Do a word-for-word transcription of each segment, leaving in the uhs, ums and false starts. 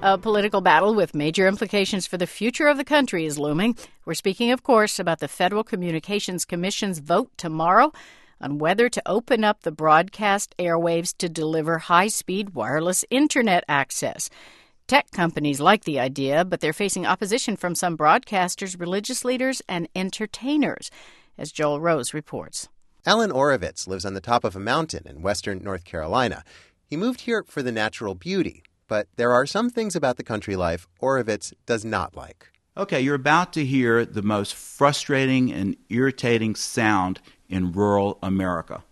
A political battle with major implications for the future of the country is looming. We're speaking, of course, about the Federal Communications Commission's vote tomorrow on whether to open up the broadcast airwaves to deliver high-speed wireless Internet access. Tech companies like the idea, but they're facing opposition from some broadcasters, religious leaders, and entertainers, as Joel Rose reports. Alan Orovitz lives on the top of a mountain in western North Carolina. He moved here for the natural beauty, but there are some things about the country life Orovitz does not like. Okay, you're about to hear the most frustrating and irritating sound in rural America.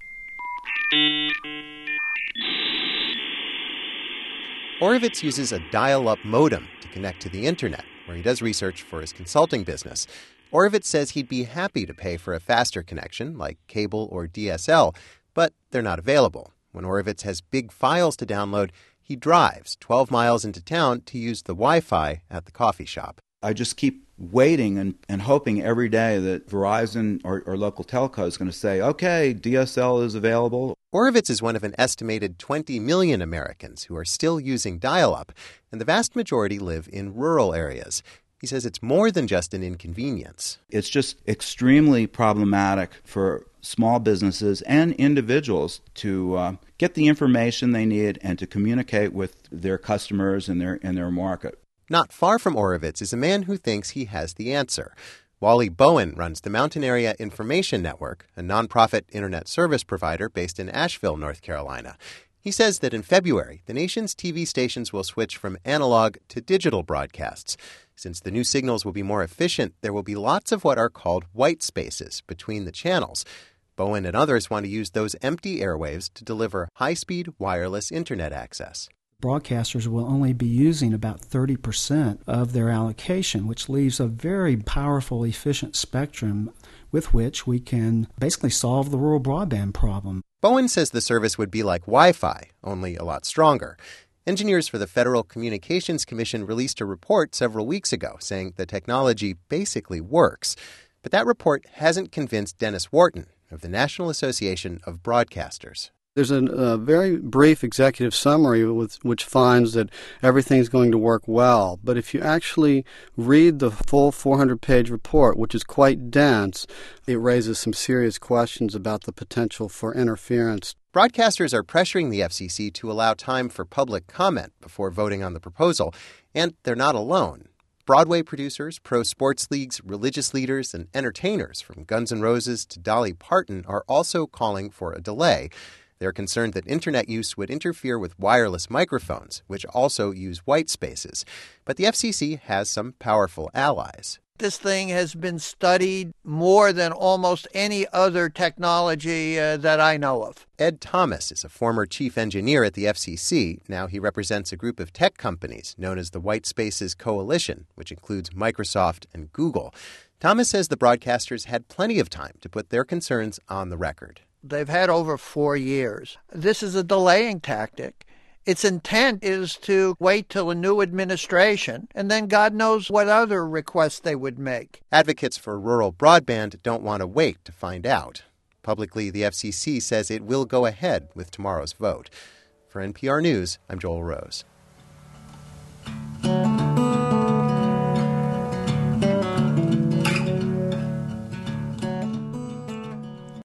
Orovitz uses a dial-up modem to connect to the internet, where he does research for his consulting business. Orovitz says he'd be happy to pay for a faster connection, like cable or D S L, but they're not available. When Orovitz has big files to download, he drives twelve miles into town to use the Wi-Fi at the coffee shop. I just keep waiting and, and hoping every day that Verizon or, or local telco is going to say, okay, D S L is available. Orovitz is one of an estimated twenty million Americans who are still using dial-up, and the vast majority live in rural areas. He says it's more than just an inconvenience. It's just extremely problematic for small businesses and individuals to uh, get the information they need and to communicate with their customers and their, and their market. Not far from Orovitz is a man who thinks he has the answer. Wally Bowen runs the Mountain Area Information Network, a nonprofit internet service provider based in Asheville, North Carolina. He says that in February, the nation's T V stations will switch from analog to digital broadcasts. Since the new signals will be more efficient, there will be lots of what are called white spaces between the channels. Bowen and others want to use those empty airwaves to deliver high-speed wireless Internet access. Broadcasters will only be using about thirty percent of their allocation, which leaves a very powerful, efficient spectrum with which we can basically solve the rural broadband problem. Bowen says the service would be like Wi-Fi, only a lot stronger. Engineers for the Federal Communications Commission released a report several weeks ago saying the technology basically works. But that report hasn't convinced Dennis Wharton of the National Association of Broadcasters. There's a, a very brief executive summary with, which finds that everything's going to work well. But if you actually read the full four hundred page report, which is quite dense, it raises some serious questions about the potential for interference. Broadcasters are pressuring the F C C to allow time for public comment before voting on the proposal, and they're not alone. Broadway producers, pro sports leagues, religious leaders, and entertainers from Guns N' Roses to Dolly Parton are also calling for a delay. They're concerned that Internet use would interfere with wireless microphones, which also use white spaces. But the F C C has some powerful allies. This thing has been studied more than almost any other technology uh, that I know of. Ed Thomas is a former chief engineer at the F C C. Now he represents a group of tech companies known as the White Spaces Coalition, which includes Microsoft and Google. Thomas says the broadcasters had plenty of time to put their concerns on the record. They've had over four years. This is a delaying tactic. Its intent is to wait till a new administration, and then God knows what other requests they would make. Advocates for rural broadband don't want to wait to find out. Publicly, the F C C says it will go ahead with tomorrow's vote. For N P R News, I'm Joel Rose.